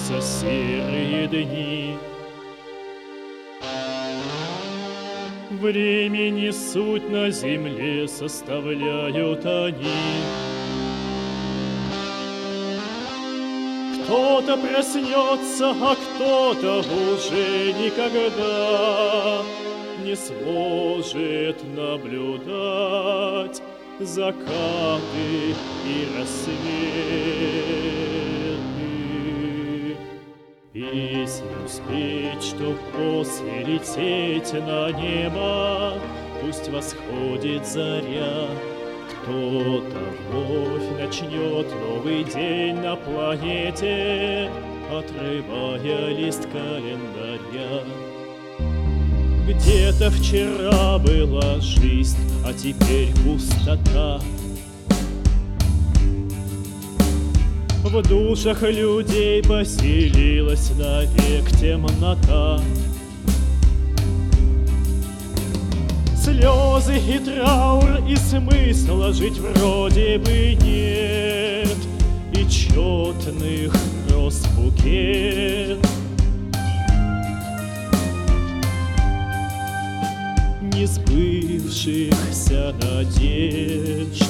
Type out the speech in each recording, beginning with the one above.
кончатся серые дни. Времени суть на земле составляют они. Кто-то проснется, а кто-то уже никогда не сможет наблюдать закаты и рассветы. Песню спеть, чтоб после лететь на небо, пусть восходит заря. Кто-то вновь начнет новый день на планете, отрывая лист календаря. Где-то вчера была жизнь, а теперь пустота. В душах людей поселилась навек темнота. Слезы и траур, и смысла жить вроде бы нет, и четных роз букет. Несбывшихся надежд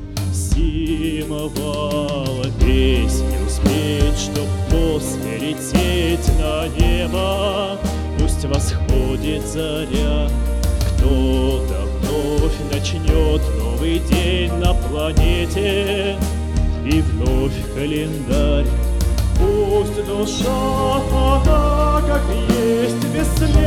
зимовала песню спеть, чтоб после лететь на небо, пусть восходит заря. Кто-то вновь начнет новый день на планете, и вновь календарь. Пусть душа, она как есть, бессмертна,